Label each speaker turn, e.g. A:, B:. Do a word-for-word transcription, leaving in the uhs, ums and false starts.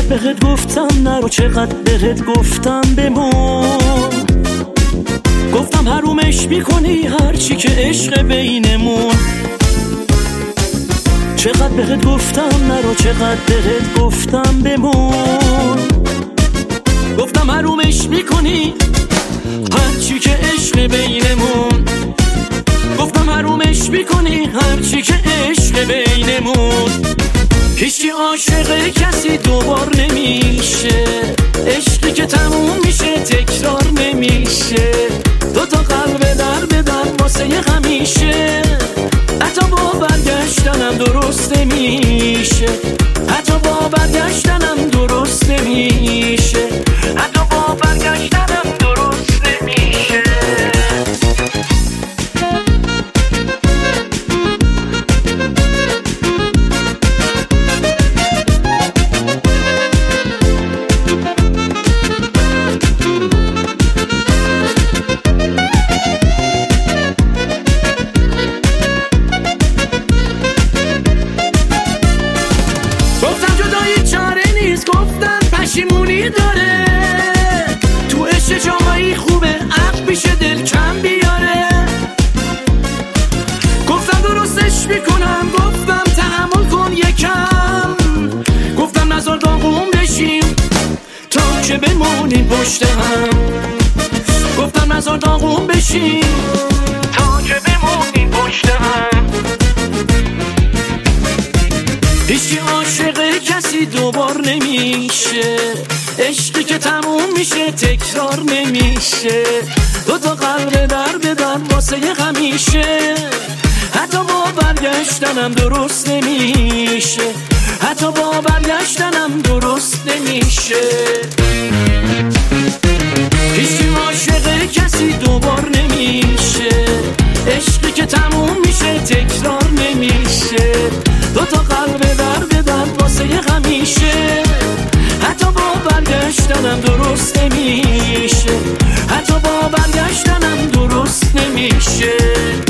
A: چقدر بهت گفتم نرو، چقدر بهت گفتم بمون. گفتم حرومش میکنی هرچی که عشق بینمون. چقدر بهت گفتم نرو، چقدر بهت گفتم بمون. گفتم حرومش میکنی هرچی که عشق بینمون. گفتم حرومش میکنی هرچی که عشق بینمون. هیچی عاشق کسی دوبار نمیشه، عشقی که تموم میشه تکرار نمیشه. دو تا قلب در به در واسه همیشه، حتی با برگشتنم درست نمیشه. حتی با برگشتنم درست نمیشه. حتی با برگشتنم درست نمیشه. گفتن پشیمونی داره، تو عشق جاهایی خوبه عقل میشه دل کم بیاره. گفتم درستش میکنم، گفتم تحمل کن یکم. گفتم نزار داغون بشیم تا که بمونیم پشت هم. گفتم نزار داغون بشیم تا که بمونیم پشت هم. هیچی عاشق کسی دوبار نمیشه، عشقی که تموم میشه تکرار نمیشه. دو تا قلب در به در واسه همیشه، حتی با برگشتنم درست نمیشه. حتی با برگشتنم درست نمیشه. هیچی عاشق کسی دوبار نمیشه، عشقی که تموم میشه تکرار نمیشه. دو تا قلب در به در واسه همیشه، حتی با برگشتنم درست نمیشه. حتی با برگشتنم درست نمیشه.